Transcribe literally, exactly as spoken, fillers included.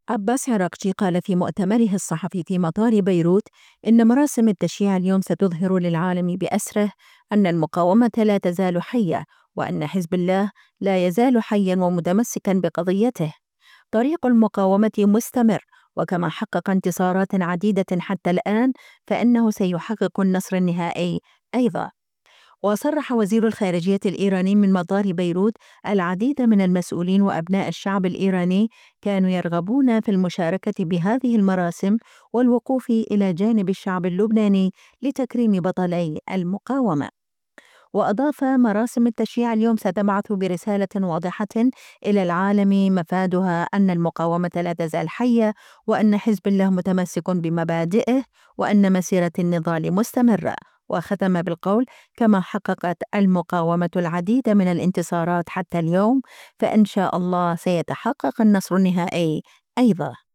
عباس عراقجي قال في مؤتمره الصحفي في مطار بيروت إن مراسم التشييع اليوم ستظهر للعالم بأسره أن المقاومة لا تزال حية، وأن حزب الله لا يزال حيا ومتمسكا بقضيته. طريق المقاومة مستمر، وكما حقق انتصارات عديدة حتى الآن فإنه سيحقق النصر النهائي أيضا. وصرح وزير الخارجية الإيراني من مطار بيروت العديد من المسؤولين وأبناء الشعب الإيراني كانوا يرغبون في المشاركة بهذه المراسم والوقوف إلى جانب الشعب اللبناني لتكريم بطلي المقاومة. وأضاف: مراسم التشييع اليوم ستبعث برسالة واضحة إلى العالم مفادها أن المقاومة لا تزال حية، وأن حزب الله متمسك بمبادئه، وأن مسيرة النضال مستمرة. وختم بالقول: كما حققت المقاومة العديد من الانتصارات حتى اليوم، فإن شاء الله سيتحقق النصر النهائي أيضا.